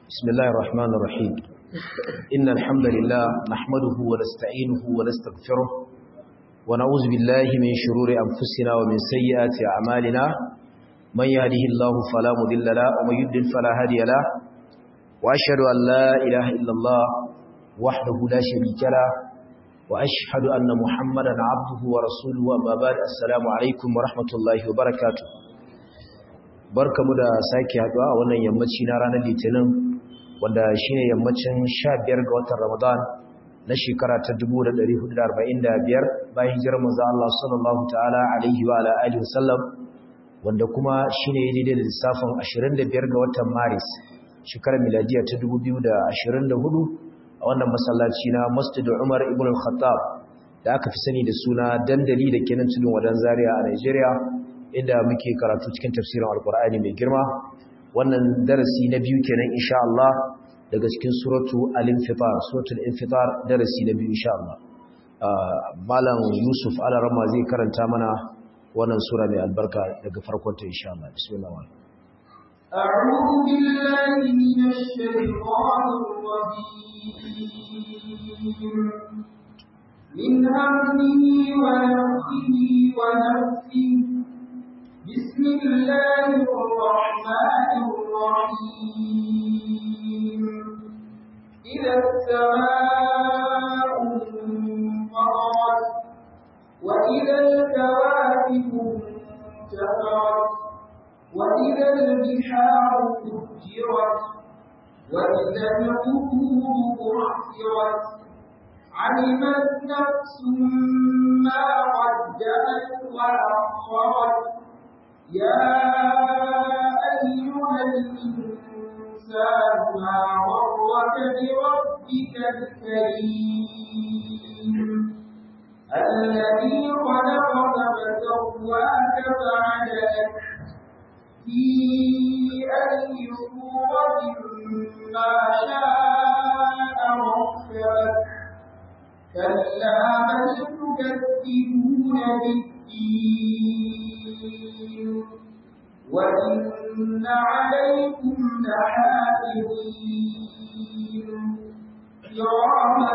بسم الله الرحمن الرحيم إن الحمد لله نحمده ونستعينه ونستغفره ونعوذ بالله من شرور أنفسنا ومن سيئات أعمالنا من يهده الله فلا مضل له ومن يضلل فلا هادي له وأشهد أن لا إله إلا الله وحده لا شريك له وأشهد أن محمدا عبده ورسوله وما بعد السلام عليكم ورحمة الله وبركاته barkamu da sake haduwa a wannan yammaci na ranar Litinin wanda shine yammacin 15 ga watan Ramadan na shekara ta 1445 bayan hijirar manzo Allah sallallahu ta'ala alaihi wa ala alihi wasallam wanda kuma shine daidai da lissafin 25 ga watan Maris shekarar miladiya ta 2024 a wannan masallaci na Masjid Umar ibn al-Khattab da aka fi sani da suna dandali da kenan tudun wadan Zaria a Nigeria inda muke karatu cikin tafsirin Alkur'ani mai girma wannan darasi na biyu kenan insha Allah daga cikin suratu al-infitar suratul infitar darasi na biyu insha Allah malam Yusuf Alarama zai karanta mana wannan sura mai albarka daga farkon ta insha Allah bismillah a'udhu billahi minash shaitanir rajim min hamdihi wa nafthihi wa nafthihi بسم الله الرحمن الرحيم إذا السماء انفطرت وإذا الكواكب انتثرت وإذا البحار فجرت وإذا القبور بعثرت علمت نفس ما قدمت وأخرت يا أيها الإنسان ما غرك بربك الكريم الذي خلقك فسواك فعدلك في أي صورة ما شاء ركبك كلا بل تكذبون بالدين وإن عليكم لحافظين كراما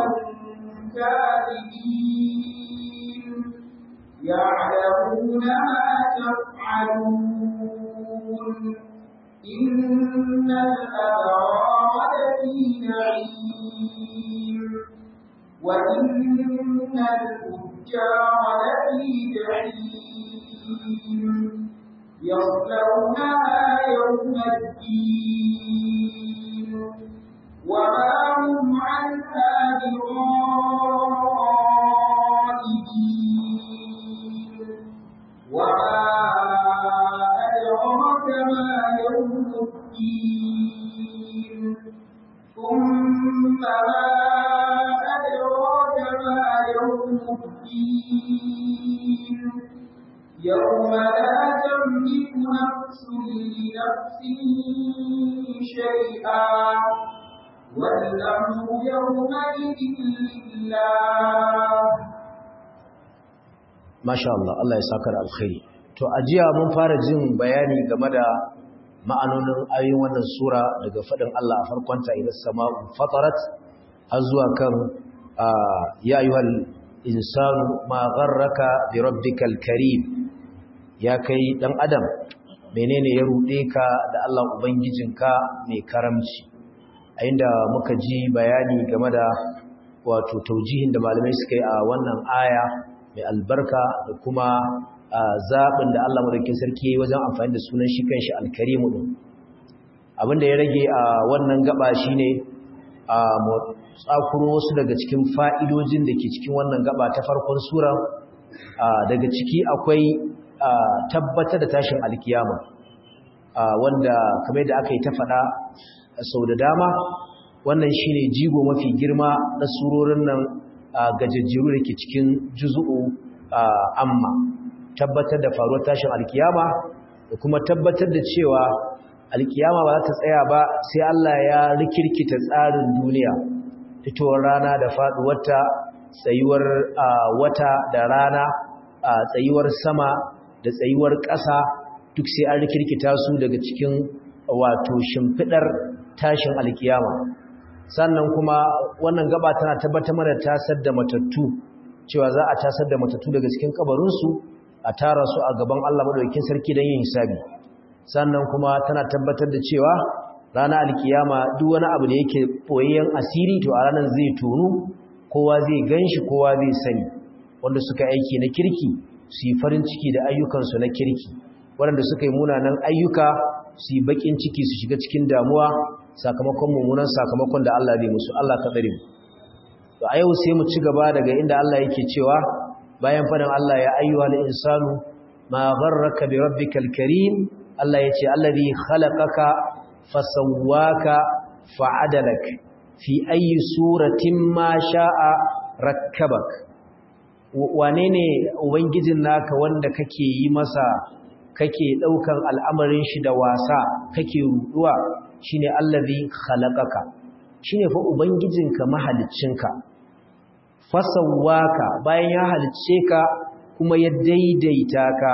كاتبين يعلمون ما تفعلون إن الأبرار لفي نعيم وإن الفجار لفي جحيم يصلونها يوم الدين وما هم عنها بغائبين وما أدراك ما يوم الدين ثم ما أدراك ما يوم الدين يوم لا تملك نفس لنفس شيئا والأمر يومئذ لله ما شاء الله Allah ya saka da alkhairi to ajiya mun fara jin bayani game da ma'anonin ayoyin wannan sura daga fadin Allah a farkon ta idan sama'u fatarat har zuwa kan ya ayyuhal insanu ma gharraka bi rabbikal karim ya kai dan adam menene ya rude ka da Allah ubangijinka mai karamci a inda muka ji bayani game da wato taujihin da malamai suka yi a wannan aya mai albarka da kuma zaɓin da Allah madaukakin sarki wajen amfani da sunan shi kanshi alkarimu din abinda ya rage a wannan gaba shine mu tsakuro wasu daga cikin fa'idojin da ke cikin wannan gaba ta farkon sura daga ciki akwai tabbatar da tashin alkiyama wanda kamar da aka yi ta faɗa sau da dama wannan shine jigo mafi girma na surorin nan gajejjeru da ke cikin juzu'u amma tabbatar da faruwar tashin alkiyama da kuma tabbatar da cewa alkiyama ba za ta tsaya ba sai Allah ya rikirkita tsarin duniya fitowar rana da faduwarta tsayuwar wata da rana tsayuwar sama da tsayuwar ƙasa duk sai an rikirkita su daga cikin wato shimfidar tashin alkiyama sannan kuma wannan gaba tana tabbatar mana tasar da matattu cewa za a tasar da matattu daga cikin kabarinsu a tara su a gaban Allah madaukakin sarki don yin hisabi sannan kuma tana tabbatar da cewa ranar alkiyama duk wani abu da yake boyayyen asiri to a ranar zai tonu kowa zai ganshi kowa zai sani wanda suka aiki na kirki su yi farin ciki da ayyukansu na kirki waɗanda suka yi munanan ayyuka su yi bakin ciki su shiga cikin damuwa sakamakon mummunan sakamakon da Allah zai musu Allah ka tsare mu to a yau sai mu ci gaba daga inda Allah yake cewa bayan faɗin Allah ya ayyuhal insanu ma gharraka bi rabbikal karim Allah yace allazi khalaqaka fasawwaka fa'adalak fi ayi suratin ma sha'a rakkabak wane ne ubangijin naka wanda kake yi masa kake daukan al'amarin shi da wasa kake ruduwa shine allazi khalaqaka shine fa ubangijinka mahaliccinka fasawwaka bayan ya halicce ka kuma ya daidaita ka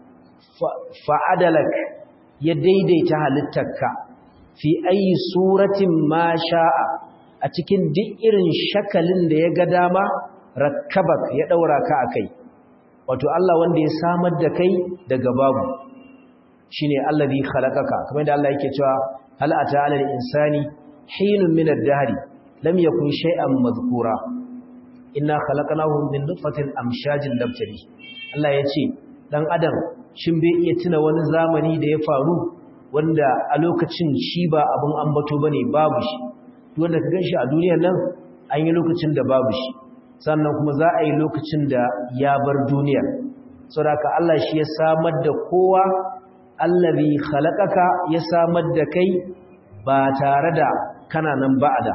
fa'adalak ya daidaita halittarka fi ayi suratin ma sha'a a cikin duk irin shakalin da ya ga dama rakkabak ya daura ka akai wato Allah wanda ya samar da kai daga babu shine allazi khalaqaka kamar da Allah yake cewa hal ata alal insani hinun min ad-dahri lam yakun shay'an madhkura inna khalaqnahu min nutfatin amshajin nabtali Allah yace dan adam shin bai iya tuna wani zamani da ya faru wanda a lokacin shi ba abun ambato bane babu shi wanda ka ganshi a duniyar nan an yi lokacin da babu shi sannan kuma za a yi lokacin da ya bar duniyar saboda Allah shi ya samar da kowa allazi khalaqaka ya samar da kai ba tare da kana nan ba'ada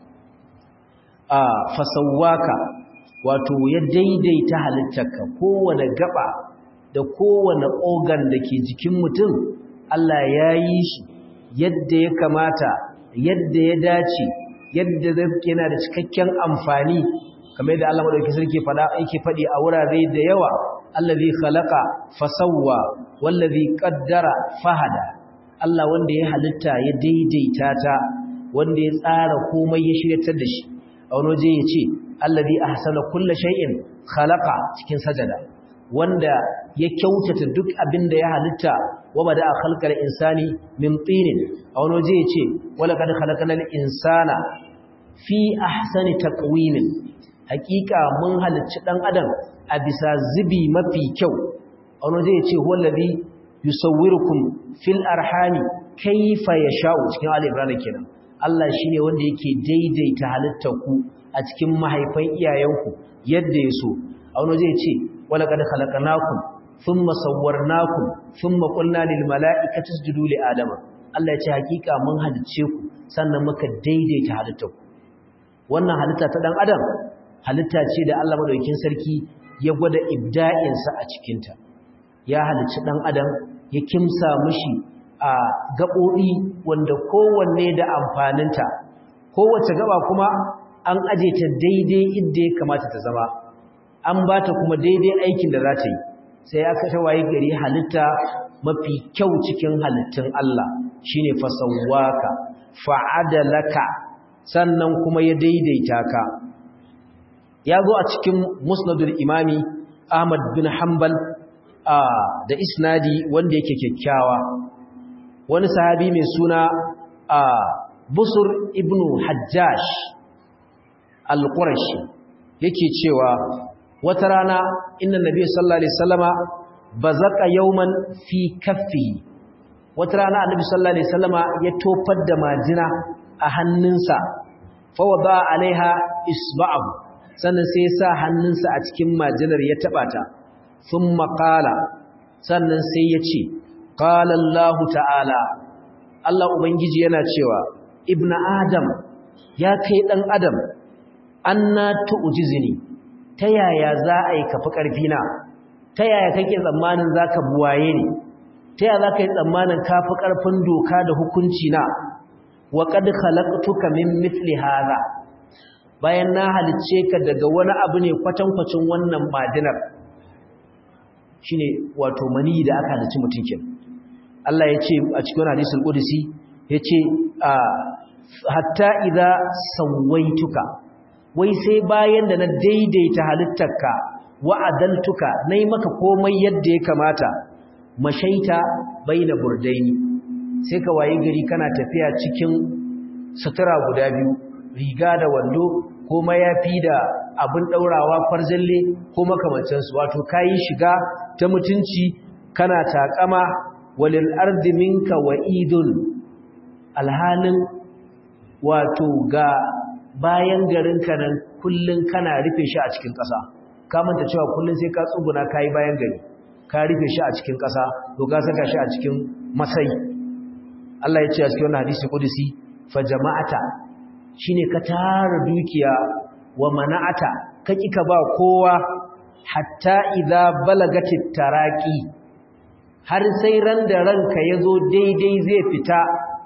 fasawwaka wato ya daidaita halittarka kowane gaba da kowane organ da ke jikin mutum Allah ya yi shi yadda ya kamata yadda ya dace yadda yana da cikakken amfani kamar da Allah madaukakin sarki yake faɗi a wurare da yawa allazi khalaqa fasawwa wallazi qaddara fahada Allah wanda ya halitta ya daidaita ta wanda ya tsara komai ya shiryatar da shi a wani waje yace allazi ahsana kulli shay'in khalaqa cikin sajada wanda ya kyautata duk abin da ya halitta wa bada khalqal insani min tinin a wani waje yace wala kad khalaqnal insana fi ahsani taqwimin hakika mun halicci dan adam a bisa zubi mafi kyau a wani waje yace wallazi yusawwirukum fil arhami kayfa yasha'u cikin al-imran kenan Allah shine wanda yake daidaita halittarku a cikin mahaifan iyayenku yadda yaso a wani waje yace wala kad khalaqnakum thumma sawwarnakum thumma qulna lil mala'ikati isjudu li adama Allah ya ce hakika mun halicce ku sannan muka daidaita halittarku wannan halitta ta dan adam halitta ce da Allah madaukakin sarki ya gwada ibda'in sa a cikin ta ya halicci dan adam ya kimsa mishi a gabobi wanda kowanne da amfaninta kowace gaba kuma an aje ta daidai inda ya kamata ta zama an ba ta kuma daidai aikin da za ta yi sai aka tawaye gari halitta mafi kyau cikin halittun Allah shine fasawwaka fa'adalaka sannan kuma ya daidaita ka ya zo a cikin musnadul imami Ahmad bin Hanbal da isnadi wanda yake kyakkyawa wani sahabi mai suna Busur ibn Hajjash al-Qurashi yake cewa wata rana inna nabiy sallallahu alaihi wasallama bazaqa yawman fi kaffihi wata rana annabi sallallahu alaihi wasallama ya tofar da majina a hannunsa fa wada alaiha isba'ahu sannan sai ya sa hannunsa a cikin majinar ya taba ta thumma qala sannan sai ya ce qala Allah ta'ala Allah ubangiji yana cewa ibnu adam ya kai dan adam anna tu'jizini ta yaya za a yi kafi ƙarfina ta yaya kake tsammanin za ka buwaye ni ta yaya za ka yi tsammanin kafi ƙarfin doka da hukunci na wa qad khalaqtuka min mithli hadha bayan na halicce ka daga wani abu ne kwatankwacin wannan madinar shine wato mani da aka halicci mutum kin Allah ya ce a cikin hadisul qudsi yace hatta idza sawaituka wai sai bayan da na daidaita halittarka wa adaltuka nayi maka komai yadda ya kamata mashaita baina burdaini sai ka wayi gari kana tafiya cikin sutura guda biyu riga da wando ko mayafi da abin daurawa farjalle ko makamancin su wato kai shiga ta mutunci kana takama walil ardi minka wa'idun alhalin wato ga bayan garinka nan kullun kana rufe shi a cikin ƙasa ka manta cewa kullun sai ka tsuguna kai bayan gari ka rufe shi a cikin ƙasa to ka saka shi a cikin masai Allah ya ce a cikin wannan hadisi kudusi fa jama'ata shine ka tara dukiya wa mana'ata ka kika ba kowa hatta idza balagatit taraqi har sai ran da ranka yazo daidai zai fita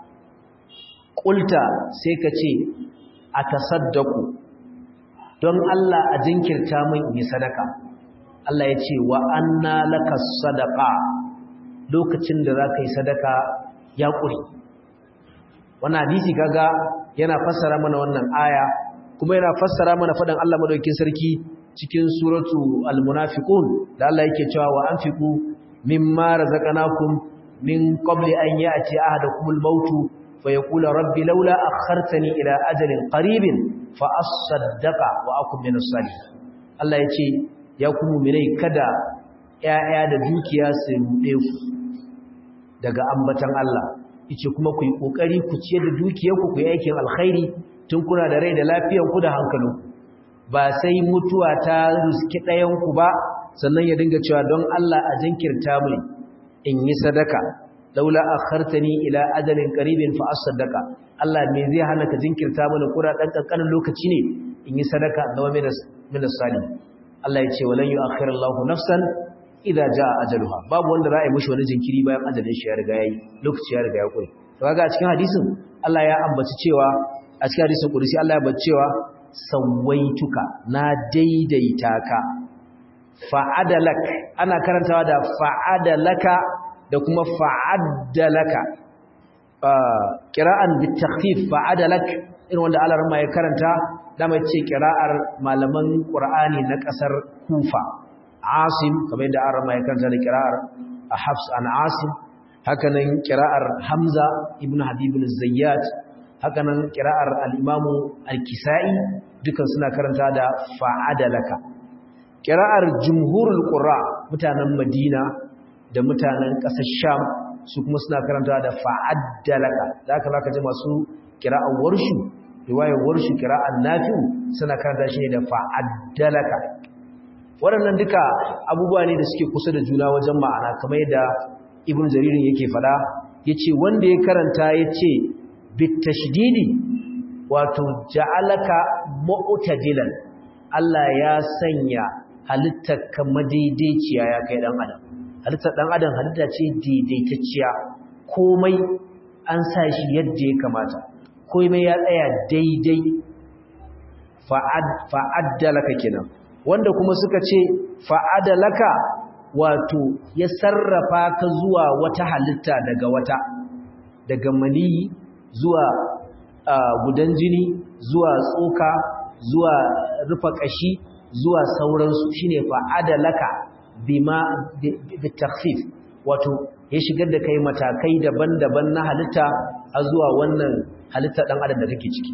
kulta sai ka ce atasaddaqu don Allah a jinkirta min yi sadaka Allah ya ce wa anna lakas sadaqa lokacin da zaka yi sadaka ya kuri wannan hadisi kaga yana fassara mana wannan aya kuma yana fassara mana fadan Allah madaukakin sarki cikin suratu al-munafiqun da Allah yake cewa wa anfiqu mimma razaqnakum min qabli an ya'ti ahadakumul maut fa yaqulu rabbi laula akhartani ila ajalin qaribin fa asaddaqa wa akum minas salihin Allah yace ya ku mu'minai kada ƴaƴa da dukiya su rude ku daga ambatan Allah yace kuma ku yi kokari ku ciyar da dukiyarku ku yi aikin alkhairi tun kuna da rai da lafiyar ku da hankalinku ba sai mutuwa ta ruski ɗayan ku ba sannan ya dinga cewa don Allah a jinkirta mu in yi sadaka laula akhartani ila ajalin qaribin fa asaddaqa Allah me zai hana ka jinkirta mana kura dan kankanin lokaci ne in yi sadaka zama min as-salih Allah ya ce walan yu'akhir Allahu nafsan idza jaa ajaluha babu wanda za a yi mishi wani jinkiri bayan ajalin shi ya riga yayi lokaci ya riga ya kure to kaga a cikin hadisin Allah ya ambaci cewa a cikin hadisin kudusi Allah ya ambaci cewa sawaituka na daidaita ka fa'adalak ana karantawa da fa'adalaka da kuma fa'adalaka qira'an bitakhfif fa'adalak irin wanda Allah ya karanta da mai ce qira'ar malaman Qur'ani na kasar Kufa Asim kamar yadda Allah ya karanta da qira'ar Hafs an Asim hakanan qira'ar Hamza ibn Habib al-Zayyat hakanan qira'ar al-Imam al-Kisa'i dukan suna karanta da fa'adalaka qira'ar jumhurul qurra mutanen Madina da mutanen ƙasar Sham su kuma suna karanta da fa'adalaka zaka ji masu qira'ar warshu riwayar warshu qira'ar Nafi'u suna karanta shi da fa'adalaka waɗannan duka abubuwa ne da suke kusa da juna wajen ma'ana kamar yadda Ibn Jarir yake fada yace wanda ya karanta yace bitashdidi wato ja'alaka mu'tadilan Allah ya sanya halittar ka madaidaiciya ya kai dan adam halittar dan adam halitta ce daidaitacciya komai an sa shi yadda ya kamata komai ya tsaya daidai fa'adalaka kenan wanda kuma suka ce fa'adalaka wato ya sarrafa ka zuwa wata halitta daga maniyi zuwa gudan jini zuwa tsoka zuwa rufa kashi zuwa sauransu shine fa'adalaka bima bitakhfif wato ya shigar da kai matakai daban-daban na halitta a zuwa wannan halitta dan adam da kake ciki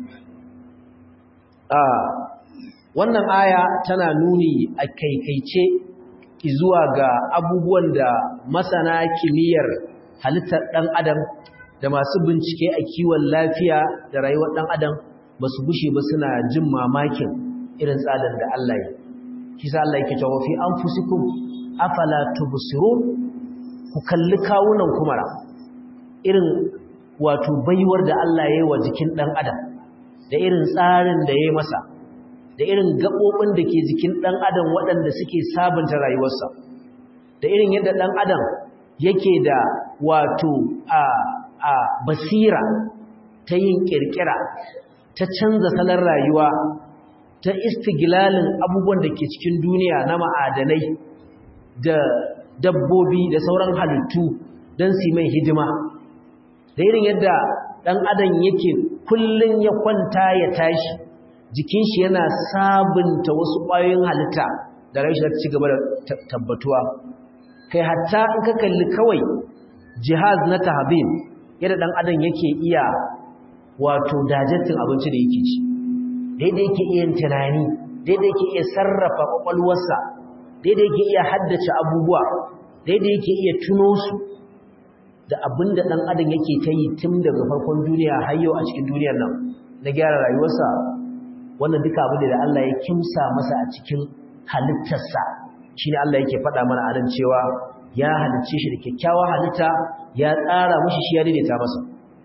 wannan aya tana nuni a kaikaice zuwa ga abubuwan da masana kimiyyar halittar dan adam da masu bincike a kiwon lafiya da rayuwar dan adam ba su gushe ba suna jin mamakin irin tsadan da Allah ya kisa Allah yake cewa fi anfusikum afala tubsirun ku kalli kawunan kumara irin wato baiwar da Allah ya yi wa jikin dan adam da irin tsarin da ya yi masa da irin gabobin da ke jikin dan adam waɗanda suke sabunta rayuwarsa da irin yadda dan adam yake da wato a basira ta yin kirkira ta canza salon rayuwa ta istiglalin abubuwan da ke cikin duniya na ma'adanai da dabbobi da sauran halittu don su mai hidima da irin yadda ɗan adam yake kullum ya kwanta ya tashi jikin shi yana sabunta wasu ƙwayoyin halitta da rashin ci gaba da tabbatuwa kai hatta in ka kalli kawai jihaz na tahbib yadda ɗan adam yake iya wato dajatin abinci da yake ci daidai yake iya tunani daidai yake iya sarrafa ƙwaƙwalwarsa daidai yake iya haddace abubuwa daidai yake iya tuno su da abinda dan adam yake ta yi tun daga farkon duniya har yau a cikin duniyar nan na gyara rayuwarsa wannan duka abin da Allah ya kimsa masa a cikin halittarsa shine Allah yake faɗa mana a nan cewa ya halicce shi da kyakkyawar halitta ya tsara mishi shi ya daidaita masa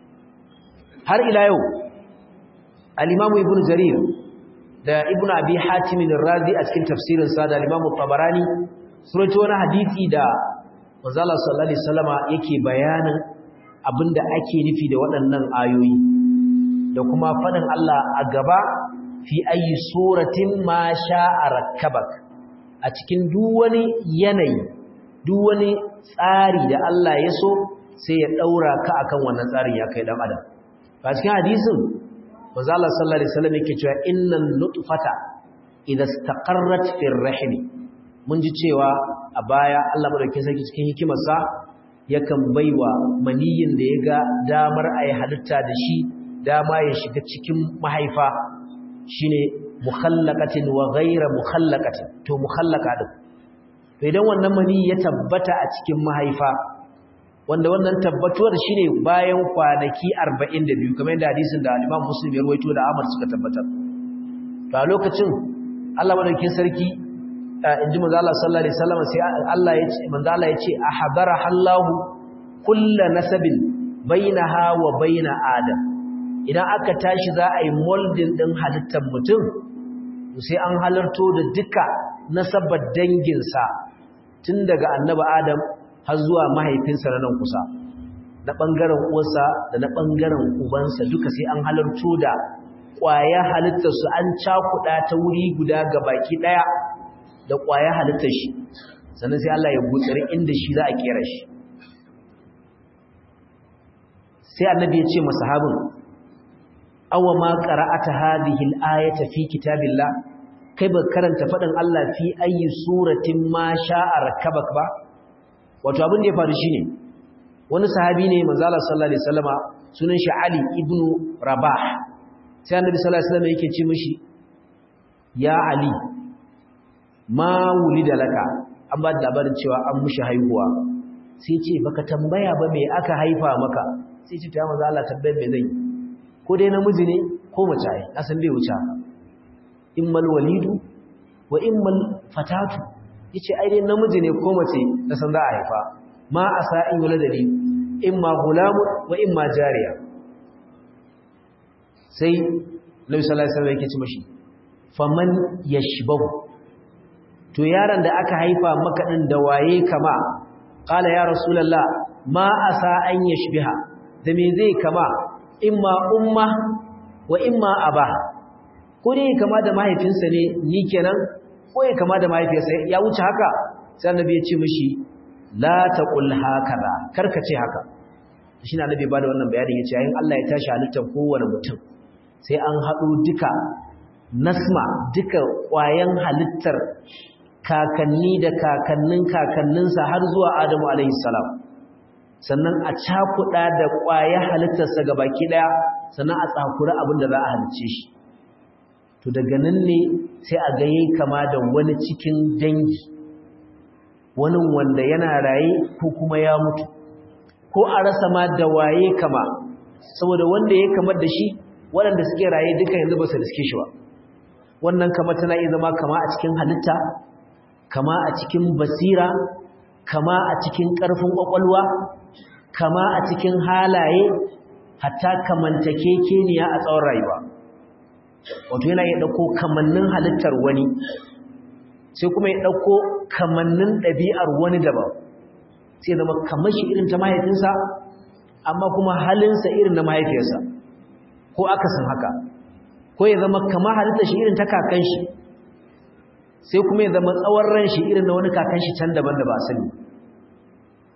har ila yau al-Imam Ibn Jarir da Ibn Abi Hatim al-Razi a cikin tafsirinsa da al-Imam Tabarani sun rawaito wani hadisi da manzo Allah sallallahu alaihi wasallama yake bayanin abinda ake nufi da waɗannan ayoyi da kuma faɗin Allah a gaba fi ayi suratin ma sha'a rakkabak a cikin duk wani yanayi duk wani tsari da Allah ya so sai ya daura ka akan wannan tsarin ya kai dan adam a cikin hadisin manzo Allah sallallahu alaihi wasallam yake cewa innan nutfata idza istaqarrat fi ar-rahim mun ji cewa a baya Allah madaukakin sarki cikin hikimarsa yakan baiwa maniyin da yaga damar ayi halitta da shi dama ya shiga cikin mahaifa shine mukhallaqatin wa ghayra mukhallaqatin to mukhallaqa din to idan wannan maniyi ya tabbata a cikin mahaifa wanda wannan tabbatuwar shine bayan kwanaki 42 kamar yadda hadisin da Imam Muslim ya rawaito da Ahmad suka tabbatar to a lokacin Allah madaukakin sarki inji manzo Allah sallallahu alaihi wasallam sai Allah ya ce manzo Allah ya ce ahbara Allahu kullu nasabin bainaha wa baina Adam idan aka tashi za a yi molding din halittar mutum sai an halarto da duka nasabar danginsa tun daga annabi Adam har zuwa mahaifinsa na nan kusa na ɓangaren uwarsa da na ɓangaren ubansa duka sai an halarto da ƙwayar halittarsu an cakuɗa ta wuri guda ga baki ɗaya da ƙwayar halittar shi sannan sai Allah ya gutsari inda shi za a kera shi sai annabi ya ce masahabin awa ma qara'ata hadhihi al-ayata fi kitabillah kai ba karanta faɗin Allah fi ayi suratin ma sha'a rakkabak ba wato abin da ya faru shine wani sahabi ne manzo Allah sallallahu alaihi wasallama sunan shi Ali ibn Rabah sai annabi sallallahu alaihi wasallama yake ce mishi ya Ali ma wulida laka an ba da labarin cewa an mushi haihuwa sai ce baka tambaya ba me aka haifa maka sai ce ta manzo Allah tabbai me zai ko dai namiji ne ko mace ai na san bai wuce immal walidu wa immal fatatu yace ai dai namiji ne ko mace da san za a haifa ma asa in waladali imma gulamu wa imma jariya sai Nabi sallallahu alaihi wasallam yake ce mishi faman yashbahu to yaron da aka haifa maka din da waye kama qala ya rasulullah ma asa an yashbiha da me zai kama imma umma wa imma aba ko dai kama da mahaifinsa ne ni kenan ko ya kama da mahaifiyarsa ya wuce haka sai annabi ya ce mishi la taqul hakaza karka ce haka shine annabi ba da wannan bayanin yace yayin Allah ya tashi halittar kowane mutum sai an hado duka nasma duka ƙwayan halittar kakanni da kakannin kakanninsa har zuwa Adamu alaihi salam sannan a cakuda da ƙwayar halittarsa gabaki daya sannan a tsakura abin da za a halice shi to daga nan ne sai a ga yayi kama da wani cikin dangi wani wanda yana raye ko kuma ya mutu ko a rasa ma da waye kama saboda wanda ya kamar da shi waɗanda suke raye duka yanzu ba su riske shi ba wannan kama tana iya zama kama a cikin halitta kama a cikin basira kama a cikin ƙarfin ƙwaƙwalwa kama a cikin halaye hatta kamantakekeniya a tsawon rayuwa wato yana iya ɗauko kamannin halittar wani sai kuma ya ɗauko kamannin ɗabi'ar wani daban sai zama kamar shi irin ta mahaifinsa amma kuma halinsa irin na mahaifiyarsa ko akasin haka ko ya zama kamar halittar shi irin ta kakan shi sai kuma ya zama tsawon ran shi irin na wani kakan shi can daban da ba sani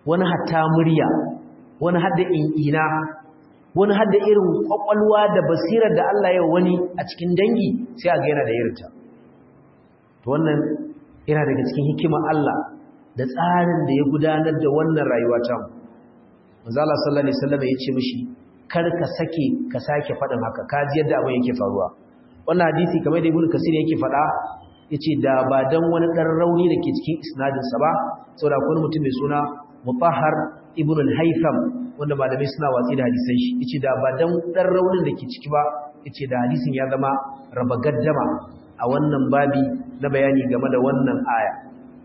wani hatta murya wani hadda in'ina wani hadda irin kwakwalwa da basirar da Allah ya wani a cikin dangi sai a ga yana da irinta to wannan yana daga cikin hikimar Allah da tsarin da ya gudanar da wannan rayuwa ta mu manzo Allah sallallahu alaihi wasallam ya ce mishi kar ka sake ka sake faɗin haka ka ji yadda abin yake faruwa wannan hadisi kamar da Ibn Kasir yake faɗa yace da ba dan wani dan rauni dake cikin isnadin sa ba saboda akwai mutum mai suna Mutahhar ibn al-Haytham wanda malamai suna watsi da hadisan shi yace da ba dan dan raunin dake ciki ba yace da hadisin ya zama raba gaddama a wannan babi na bayani game da wannan aya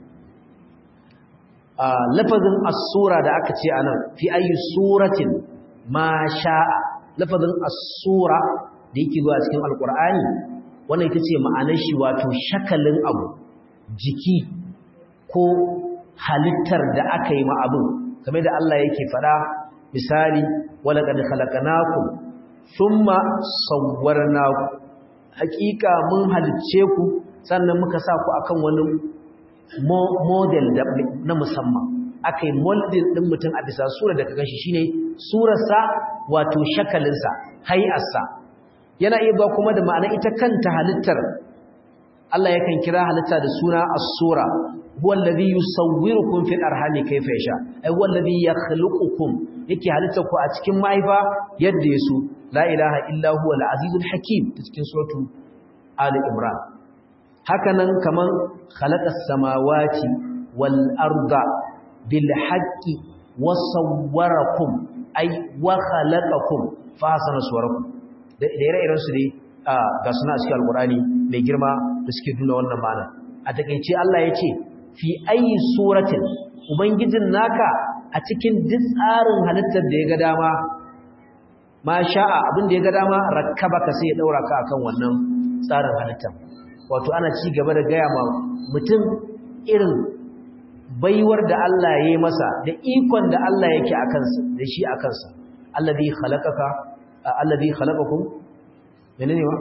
lafazin as-sura da aka ce anan fi ayi suratin ma sha'a lafazin as-sura da yake zuwa cikin alqur'ani wannan ita ce ma'anar shi wato shakalin abu jiki ko halittar da aka yi ma abin kamar da Allah yake fada misali walaqad khalaqnakum thumma sawwarnakum hakika mun halicce ku sannan muka sa ku akan wani model na musamman akai molding din mutum a bisa sura da kaga shi shine surarsa wato shakalinsa hay'arsa yana iya ba kuma da ma'ana ita kanta halittar Allah yakan kira halitta da suna as-sura huwa alladhi yusawwirukum fil arhami kayfa yasha ay huwa alladhi yakhluqukum yake halitta ku a cikin mahaifa yadda yaso la ilaha illa huwa al-azizul hakim cikin suratu ali imran hakanan kaman khalaqas samawati wal arda bil haqqi wa sawwarakum ay wa khalaqakum fa hasana suwarakum da ire-iren su dai ga suna cikin alqurani mai girma da suke nuna wannan ma'ana a takeice Allah yace fi ayi suratin ubangijin naka a cikin duk tsarin halittar da ya ga dama ma sha'a abin da ya ga dama rakkabaka sai ya daura ka akan wannan tsarin halittar wato ana ci gaba da gaya ma mutum irin baiwar da Allah ya yi masa da ikon da Allah yake akan sa da shi akan sa alladhi khalaqakum menene wa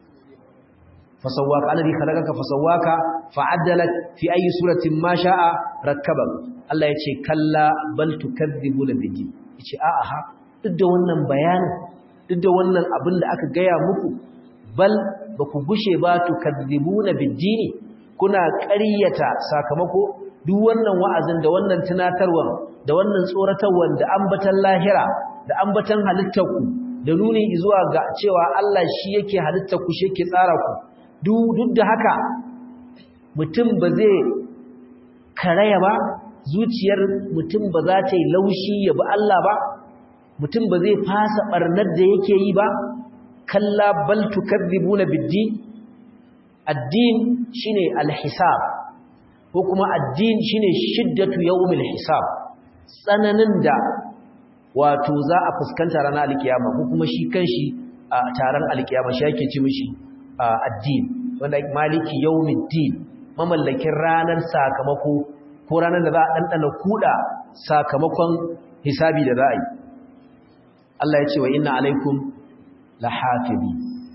fasawwaka alladhi khalaqaka fasawwaka fa'adalak fi ayi suratin ma sha'a rakkabak Allah yace kalla bal tukadzibuna bidi yace a'a ha duk da wannan bayanin duk da wannan abin da aka gaya muku bal baku gushe ba tukadzibuna bidini kuna ƙaryata sakamako duk wannan wa'azin da wannan tunatarwa da wannan tsoratarwa da ambatan lahira da ambatan halittarku da nuni zuwa ga cewa Allah shi yake halittarku shi yake tsara ku duk da haka mutum ba zai karaya ba zuciyar mutum ba za ta yi laushi ya bi Allah ba mutum ba zai fasa barnar da yake yi ba kalla bal tukadzibuna bid-din ad-din shine al-hisab ko kuma ad-din shine shiddatu yawmil hisab tsananin da wato za a fuskanta ranar alkiyama ko kuma shi kanshi a taron alkiyama shi yake ci mishi ad-din wanda maliki yawmiddin mamallakin ranar sakamako ko ranar da za a dandana kuda sakamakon hisabi da za a yi Allah ya ce wa inna alaikum lahafizi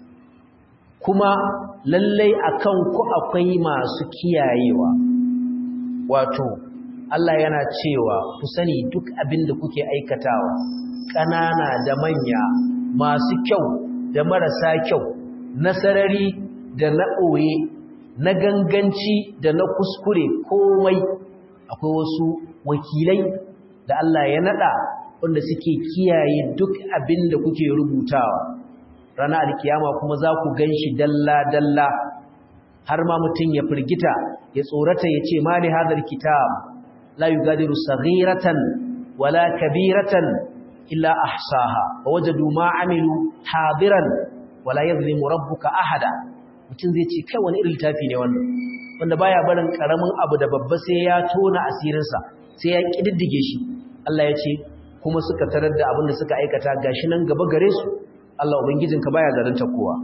kuma lallai akan ku akwai masu kiyayewa wato Allah yana cewa ku sani duk abin da kuke aikatawa ƙanana da manya masu kyau da marasa kyau na sarari da na ɓoye na ganganci da na kuskure komai akwai wasu wakilai da Allah ya naɗa wanda suke kiyaye duk abin da kuke rubutawa ranar alkiyama kuma za ku gan shi dalla-dalla har ma mutum ya firgita ya tsorata ya ce ma ne hadar kitab la yugadiru saghiratan wala kabiratan illa ahsaha wa wajadu ma amilu hadiran wala yadhlimu rabbuka ahada mutum zai ce kai wani irin littafi ne wannan wanda baya barin karamin abu da babba sai ya tona asirinsa sai ya kididdige shi Allah ya ce kuma suka tarar da abin da suka aikata gashi nan gaba gare su Allah ubangijinka baya zalunta kowa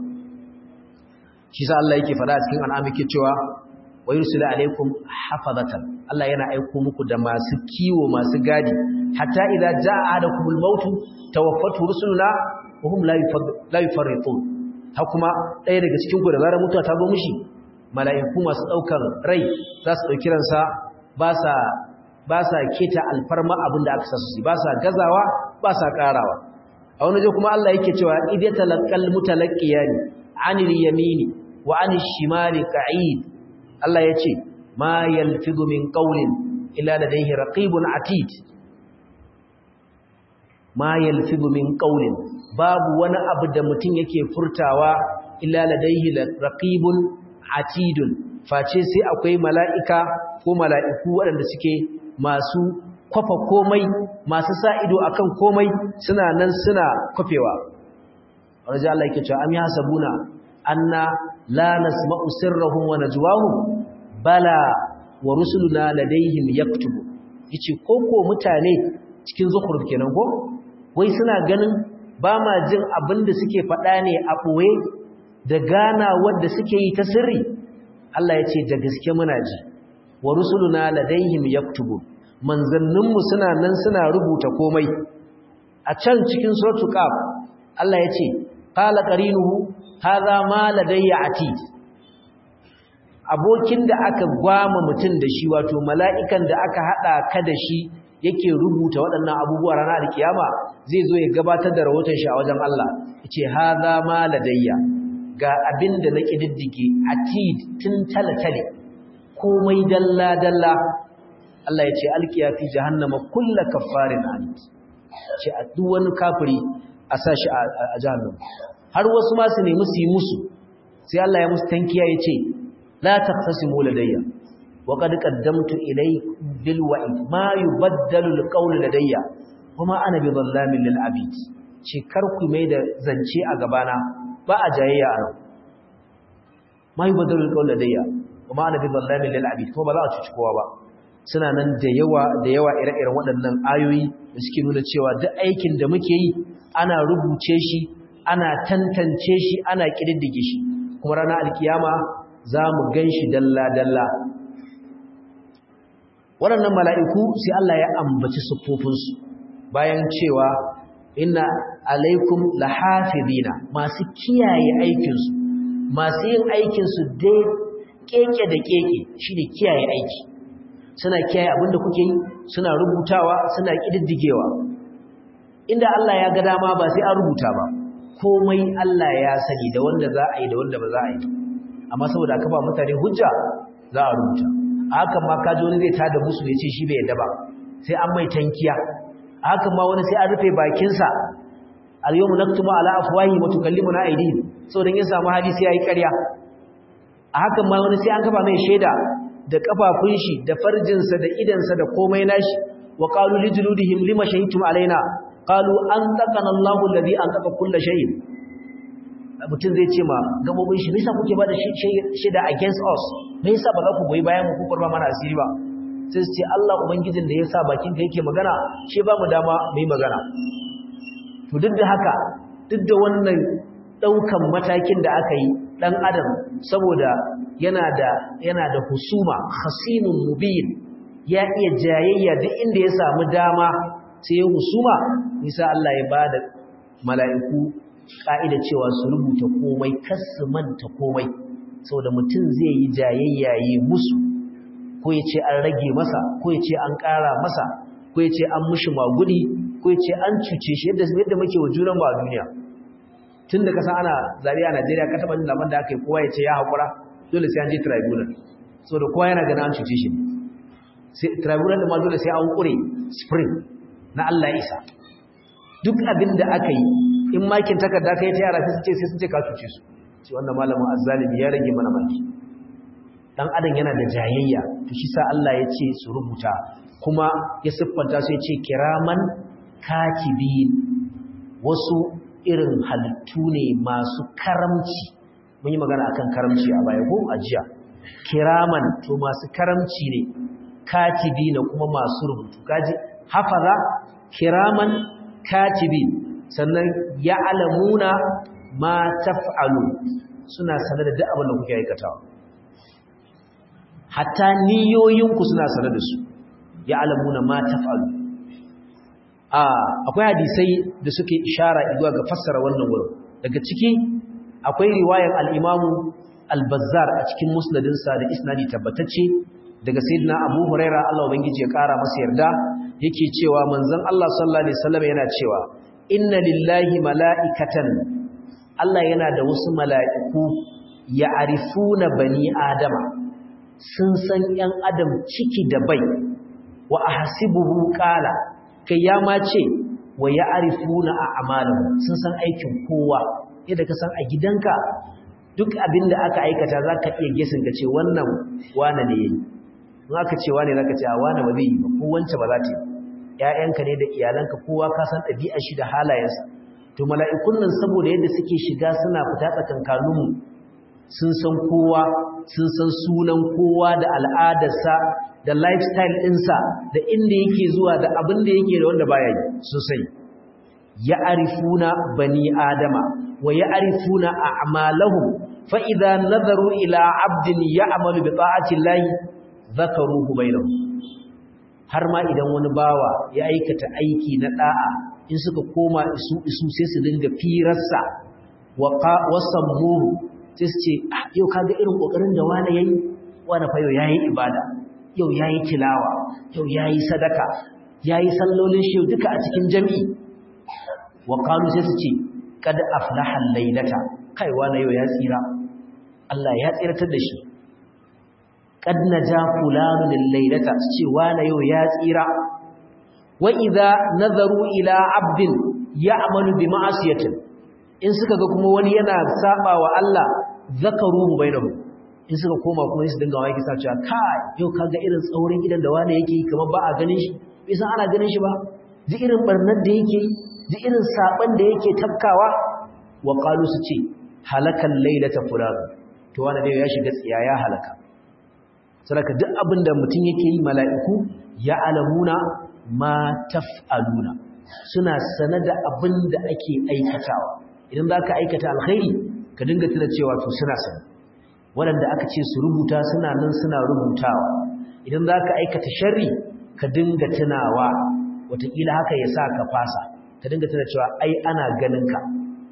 shi sa Allah yake fada a cikin an'am yake cewa wa yursilu alaikum hafazatan Allah yana aiko muku da masu kiwo masu gadi hatta idza jaa ahadakumul maut tawaffatu rusuluna wa hum la yufarritun ha kuma ɗaya daga cikin ku da zarar mutuwa ta zo mishi mala'iku masu daukar rai za su dauki ransa ba sa ba sa keta alfarma abin da aka sa su ba sa gazawa ba sa karawa a wani je kuma Allah yake cewa idyatalaqal mutalaqiyani anil yamini wa anish shimali qa'id Allah yace ma yalfidu min qawlin illa ladayhi raqibun atid ma yalfidu min qawlin babu wani abu da mutum yake furtawa illa ladayhi raqibun atidun face sai akwai mala'ika ko mala'iku waɗanda suke masu kwafa komai masu sa ido akan komai suna nan suna kwafewa wanda Allah yake cewa am yasabuna anna la nasma'u sirrahum wa najwahum bala wa rusuluna ladayhim yaktubu yace koko mutane cikin zukhruf kenan ko wai suna ganin ba ma jin abinda suke faɗa ne a ɓoye da gana wanda suke yi ta sirri Allah ya ce da gaske muna ji wa rusuluna ladaihim yaktubu manzanninmu suna nan suna rubuta komai a can cikin suratul qaf Allah ya ce qala qarinuhu hadha ma ladayya atid abokin da aka gwama mutun da shi wato mala'ikan da aka hada ka da shi yake rubuta waɗannan abubuwa ranar kiyama zai zo ya gabatar da rahoton shi a wajen Allah yace hadha ma ladayya ga abin da na ƙididdige a tun talatale komai dalla-dalla Allah ya ce alkiya fi jahannama kulla kafarin anid ce a duk wani kafiri a sa shi a jahannama har wasu masu nemi su yi musu sai Allah ya musu tankiya ya ce la taqtasimu ladayya wa qad qaddamtu ilaykum bil wa'id ma yubaddalu al qawlu ladayya kuma ana bi dhallamin lil abid ce kar ku mai da zance a gabana ba a jayayya a nan ma yi badalul qawl ladayya kuma ana bi zallamin lil abid kuma ba za a cuci kowa ba suna nan da yawa ire-iren waɗannan ayoyi da suke nuna cewa duk aikin da muke yi ana rubuce shi ana tantance shi ana kididdige shi kuma ranar alkiyama za mu ganshi dalla dalla waɗannan mala'iku sai Allah ya ambaci siffofinsu bayan cewa inna alaikum lahafizina masu kiyaye aikinsu masu yin aikinsu dai keke da keke shine kiyaye aiki suna kiyaye abinda kuke yi suna rubutawa suna kididdigewa inda Allah ya ga dama ba sai an rubuta ba komai Allah ya sani da wanda za a yi da wanda ba za a yi amma saboda aka ba mutane hujja za a rubuta hakan ma kaji wani zai tada musu ya ce shi bai yadda ba sai an mai tankiya hakan ma wani sai an rufe bakinsa al-yawma naktumu ala afwahi wa tukallimuna aydihim saboda in samu hadisi yayi ƙarya hakan ma wani sai an kafa mai shaida da kafafun shi da farjinsa da idansa da komai nashi wa qalu lijludihim lima shahidtum alaina qalu antaqana Allahu alladhi antaqa kull shay'in mutum zai ce ma gabobin shi me yasa kuke ba da shaida against us me yasa ba za ku goyi bayan mu ku kurba mana asiri ba sai su ce Allah ubangijin da yasa bakin ka yake magana shi ba mu dama mu yi magana to duk da haka duk da wannan daukan matakin da aka yi dan adam saboda yana da husuma khasimun mubin ya iya jayayya duk inda ya samu dama sai ya husuma nisa Allah ya bada mala'iku ka'ida cewa su rubuta komai kasu manta komai saboda mutum zai yi jayayya yi musu ko ya ce an rage masa ko ya ce an ƙara masa ko ya ce an mushi magudi ko ya ce an cuce shi yadda muke wa junan ba a duniya tun da kasa ana zari a Najeriya ka taɓa jin labar da aka yi kowa ya ce ya haƙura dole sai an je tribunal saboda kowa yana gana an cuce shi tribunal da ma dole sai an ƙure spring na Allah isa duk abin da aka yi in makin takarda ka yi ta yara sai sun ce ka cuce su ce wannan malamin azzalimi ya rage mana maki dan adam yana da jayayya to shi sa Allah ya ce su rubuta kuma ya siffanta su ya ce kiraman katibin wasu irin halittu ne masu karamci mun yi magana akan karamci a baya ko a jiya kiraman to masu karamci ne katibina kuma masu rubutu kaji hafaza kiraman katibin sannan ya'lamuna ma taf'alu suna sanar da duk abin da kuke aikatawa hatta niyoyinku suna sanar da su ya'lamuna ma taf'alu akwai hadisai da suke ishara zuwa ga fassara wannan wurin daga ciki akwai riwayar al-Imam al-Bazzar a cikin musnadinsa da isnadi tabbatacce daga sayyidina Abu Huraira Allah ubangiji ya kara masa yarda yake cewa manzon Allah sallallahu alaihi wasallam yana cewa inna lillahi mala'ikatan Allah yana da wasu mala'iku ya'rifuna bani adama sun san ‘yan adam ciki da bai wa ahsibuhu qala kai ya ma ce wa ya'rifuna a'malahu sun san aikin kowa yadda ka san a gidanka duk abin da aka aikata zaka iya gesin ka ce wannan wane ne yayi in aka ce wane zaka ce a wane ba zai yi ba ko wance ba za ta yi ƴaƴanka ne da iyalanka kowa ka san ɗabi'ar shi da halayensa to mala'ikun nan saboda yadda suke shiga suna fita tsakankaninmu sun san kowa sun san sunan kowa da al'adarsa da lifestyle ɗinsa da inda yake zuwa da abin da yake da wanda baya yi sosai ya arifuna bani adama wa ya arifuna a'malahum fa idza nazaru ila 'abdin ya'malu bi ta'ati llahi dhakaruhu bainahum har ma idan wani bawa ya aikata aiki na da'a in suka koma isu sai su dinga firarsa wa wasammuhu sai su ce yau kaga irin kokarin da wani yayi wani fa yau yayi ibada yau yayi tilawa yau yayi sadaka yayi sallolin shi duka a cikin jami'i wa qalu sai su ce kad aflaha al-lailata kai wani yau ya tsira Allah ya tsiratar da shi kad naja fulanu lil-lailata su ce wani yau ya tsira wa idza nazaru ila 'abdin ya'malu bi ma'asiyatin in suka ga kuma wani yana saba wa Allah zakaruhu bainahum in suka koma kuma su dinga wai kisa cewa kai yau kaga irin tsaurin idan da wani yake kamar ba a ganin shi bai san ana ganin shi ba ji irin barnar da yake ji irin saban da yake tafkawa wa qalu su ce halakal lailata fulan to wani dai ya shiga tsiya ya halaka saboda duk abin da mutum yake yi mala'iku ya alamuna ma taf'aluna suna sanada abin da ake aikatawa idan za ka aikata alkhairi ka dinga tuna cewa to suna sani waɗanda aka ce su rubuta suna nan suna rubutawa idan za ka aikata sharri ka dinga tunawa wataƙila haka ya sa ka fasa ka dinga tuna cewa ai ana ganin ka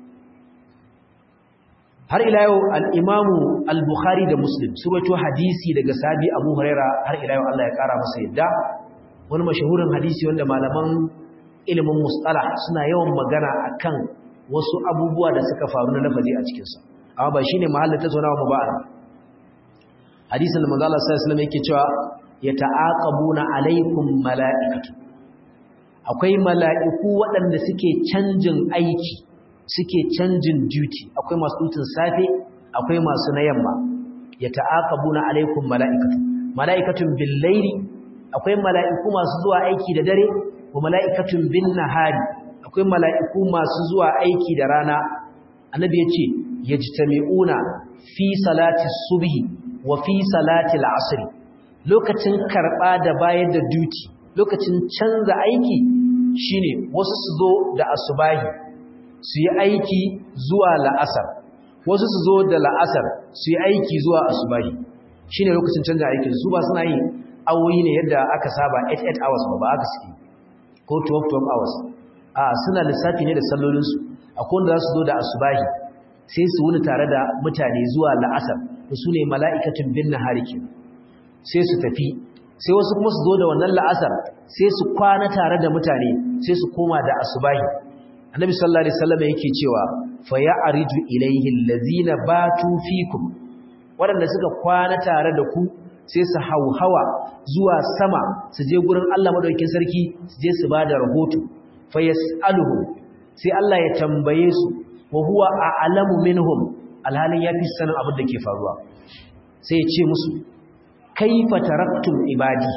har ila yau al-imamu al-bukhari da muslim su wato hadisi daga sahabi abu huraira har ila yau Allah ya kara masa yadda wani mashahurin hadisi wanda malaman ilimin mustalah suna yawan magana akan wasu abubuwa da suka faru na lafazi a cikinsa amma ba shine mahallin tattaunawa mu ba hadisin da manzo Allah sallallahu alaihi wasallam yake cewa yata'aqabuna alaikum mala'ikatu akwai mala'iku waɗanda suke canjin aiki suke canjin duty akwai masu dutin safe akwai masu na yamma yata'aqabuna alaikum mala'ikatun bil laili akwai mala'iku masu zuwa aiki da dare wa mala'ikatun bin nahari akwai mala'iku masu zuwa aiki da rana annabi yace yajtami'una fi salati subhi wa fi salati al-asr lokacin karba da bayar da duty lokacin canza aiki shine wasu su zo da asubahi su yi aiki zuwa la'asar wasu su zo da la'asar su yi aiki zuwa asubahi shine lokacin canza aikin su ba suna yin awoyi ne yadda aka saba 8 hours ba aka suke ko 12 hours suna lissafi ne da sallolinsu akwai wanda za su zo da asubahi sai su wuni tare da mutane zuwa la'asar da su ne mala'ikatun bin nahari ke sai su tafi sai wasu kuma su zo da wannan la'asar sai su kwana tare da mutane sai su koma da asubahi annabi sallallahu alaihi wasallam yake cewa fa ya'riju ilayhi allazina batu fikum wadanda suka kwana tare da ku sai su hauhawa zuwa sama su je gurin Allah madaukakin sarki su je su bada rahoto fa yas'aluhu sai Allah ya tambaye su wa huwa a'lamu minhum alhalin yafi sanin abin da ke faruwa sai ya ce musu kaifa taraktum ibadi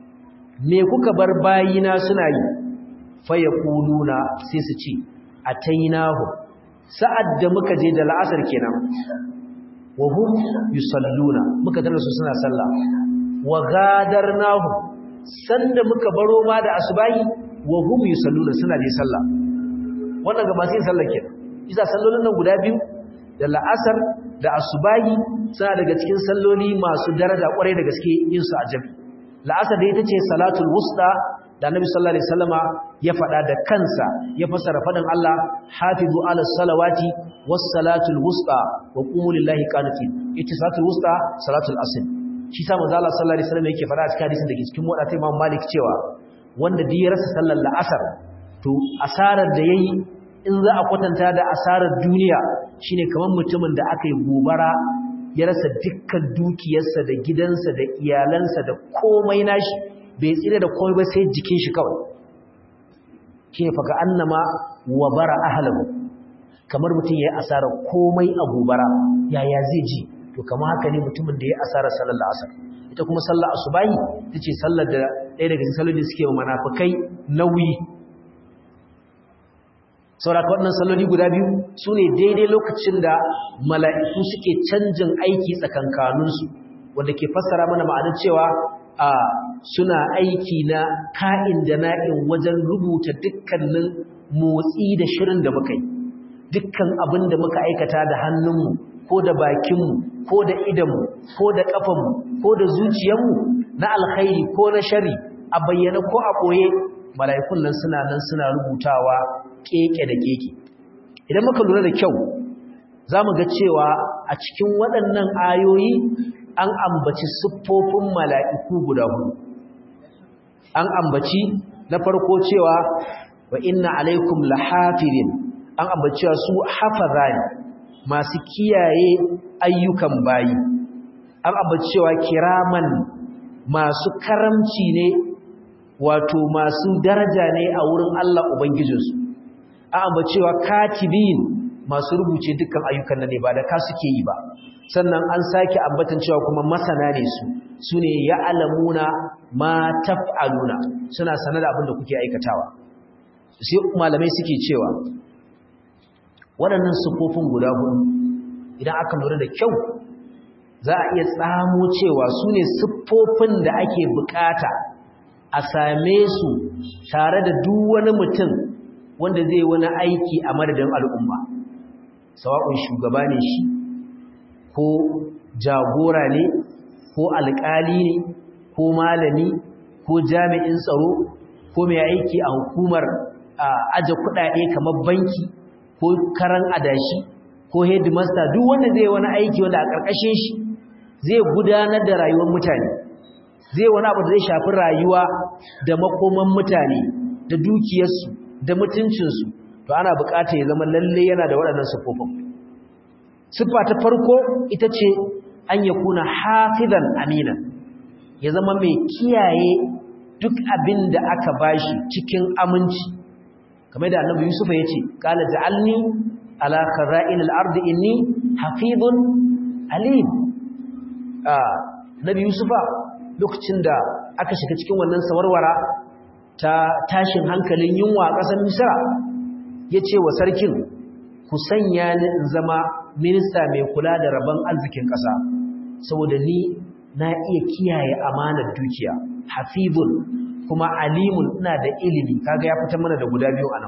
me kuka bar bayina suna yi fa yaquluna sai su ce atainahu sa'ad da muka je da la'asar kenan wa hum yusalluna muka tarar su suna sallah wa gadarnahu sanda muka baro ma da asubahi wa hum yusalluna suna je sallah wannan ga masu yin sallah kenan isa sallolin nan guda biyu da la'asar da asubahi suna daga cikin salloli masu daraja kwarai da gaske yin su a jami la'asar da ita ce salatul wusta da Annabi sallallahu alaihi wasallama ya faɗa da kansa ya fassara faɗin Allah hafizu ala salawati was salatul wusta wa qumu lillahi qanitin ita salatul wusta salatul asr shi sa manzo Allah sallallahu alaihi wasallam yake fara a cikin hadisin da ke cikin muwatta Imam Malik cewa wanda duk ya rasa sallar la'asar to asarar da yayi in za a kwatanta da asarar duniya shine kamar mutumin da aka yi gobara ya rasa dukkan dukiyarsa da gidansa da iyalansa da komai nashi bai tsira da komai ba sai jikin shi kawai shine fa ka annama wabara ahlahu kamar mutum yayi asarar komai a gobara yaya zai ji to kamar haka ne mutumin da yayi asarar sallar asar ita kuma sallar asubahi tace sallar da ɗaya daga cikin sallolin suke wa munafikai nauyi saboda waɗannan salloli guda biyu su ne daidai lokacin da mala'iku suke canjin aiki tsakankaninsu wanda ke fassara mana ma'anar cewa suna aiki na ka'in da na'in wajen rubuta dukkanin motsi da shirin da muka yi dukkan abin da muka aikata da hannunmu ko da bakinmu ko da idanmu ko da ƙafanmu ko da zuciyarmu na alkhairi ko na shari a bayyana ko a ɓoye mala'ikun nan suna rubutawa keke da keke idan muka lura da kyau za mu ga cewa a cikin waɗannan ayoyi an ambaci siffofin mala'iku guda hudu an ambaci na farko cewa wa inna alaikum lahafizin an ambaci cewa su hafazani masu kiyaye ayyukan bayi an ambaci cewa kiraman masu karamci ne wato masu daraja ne a wurin Allah ubangijinsu an ambaci cewa katibin masu rubuce dukkan ayyukan nan ne ba da ka suke yi ba sannan an sake ambatan cewa kuma masana ne su ne ya'lamuna ma taf'aluna suna sanar da abin da kuke aikatawa sai malamai suke cewa waɗannan sifofin guda hudu idan aka lura da kyau za a iya tsamo cewa su ne siffofin da ake bukata a same su tare da duk wani mutum wanda zai wani aiki a madadin al'umma sawa'un shugaba ne shi ko jagora ne ko alƙali ne ko malami ko jami'in tsaro ko mai aiki a hukumar aje kuɗaɗe kamar banki ko karan adashi ko headmaster duk wanda zai wani aiki wanda a ƙarƙashin shi zai gudanar da rayuwar mutane zai wani abu da zai shafi rayuwa da makoman mutane da dukiyarsu da mutuncinsu to ana buƙatar ya zama lalle yana da waɗannan siffofin siffa ta farko ita ce an yakuna hafizan amina ya zama mai kiyaye duk abin da aka bashi cikin aminci kamar da annabi Yusuf ya ce qala ja'alni ala khaza'inil ardi inni hafizun alim nabi Yusufa lokacin da aka shiga cikin wannan sawarwara ta tashin hankalin yunwa a ƙasar Misra yace wa sarkin ku sanya ni in zama minista mai kula da rabon arzikin ƙasa saboda ni na iya kiyaye amanar dukiya hafizun kuma alimun ina da ilimi kaga ya fitar mana da guda biyu anan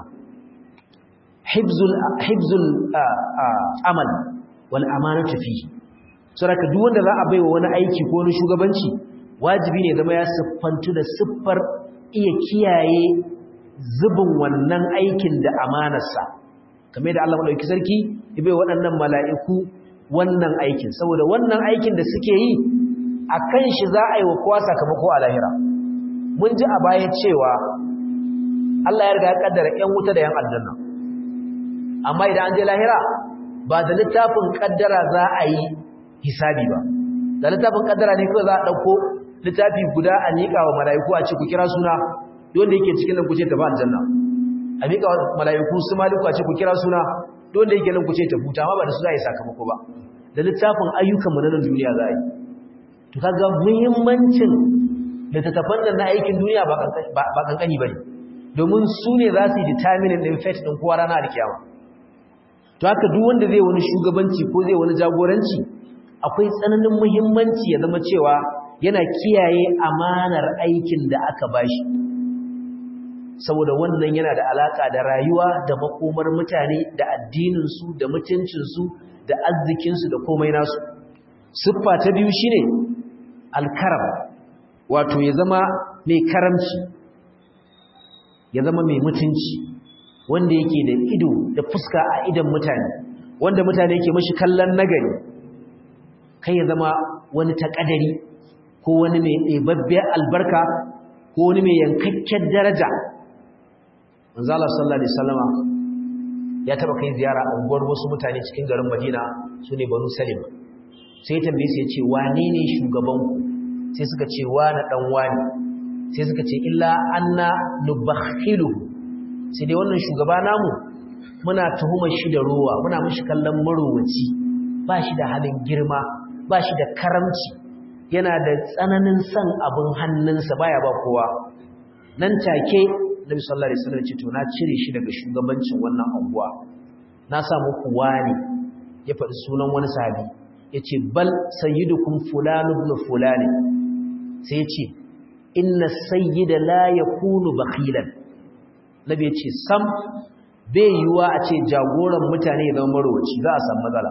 hibzul amal wal amanatu fi saboda duk wanda za a baiwa wani aiki ko wani shugabanci wajibi ne zama ya siffantu da siffar iya kiyaye zubin wannan aikin da amanarsa kamar da Allah madauki sarki ya bai waɗannan mala'iku wannan aikin saboda wannan aikin da suke yi akan shi za a yi wa kowa sakamako a lahira mun ji a baya cewa Allah ya riga ya kaddara ƴan wuta da ƴan aljanna amma idan an je lahira ba da littafin kaddara za a yi hisabi ba da littafin kaddara ne kawai za a dauko littafi guda a nika wa malaiku a ce ku kira suna wanda yake cikin nan ku ce tafi aljanna a nika wa malaiku su maliku a ce ku kira suna wanda yake nan ku ce tafi ta amma ba da su za a yi sakamako ba da littafin ayyukan mu na nan duniya za a yi to kaga muhimmancin littattafan nan na aikin duniya ba kankani bane domin su ne za su yi determining din fate din kowa ranar alkiyama to haka duk wanda zai wani shugabanci ko zai wani jagoranci akwai tsananin muhimmanci ya zama cewa yana kiyaye amanar aikin da aka bashi saboda wannan yana da alaka da rayuwa da makomar mutane da addininsu da mutuncinsu da arzikinsu da komai nasu siffa ta biyu shine alkaram wato ya zama mai karamci ya zama mai mutunci wanda yake da ido da fuska a idan mutane wanda mutane yake mashi kallon nagari kai ya zama wani takadari ko wani mai ɗebabbiyar albarka ko wani mai yankakken daraja. Manzo Allah sallallahu alaihi wasallama ya taba kai ziyara a unguwar wasu mutane cikin garin Madina sune Banu Salim. Sai tambaye su yace wane ne shugaban ku? Sai suka ce wani dan wani. Sai suka ce illa anna nubakhilu. Sai dai wannan shugaba namu muna tuhumar shi da ruwa, muna mishi kallon marowaci, ba shi da halin girma, ba shi da karamci, yana da tsananin san abin hannunsa baya ba kowa. Nan take Nabi sallallahu alaihi wasallam ce to na cire shi daga shugabancin wannan anguwa, na sa muku wani. Ya faɗi sunan wani sahabi yace bal sayyidukum fulan ibn fulan. Sai yace inna sayyida la yakunu bakhilan. Nabi yace sam bai yiwa a ce jagoran mutane ya zama marowaci, za a samu matsala.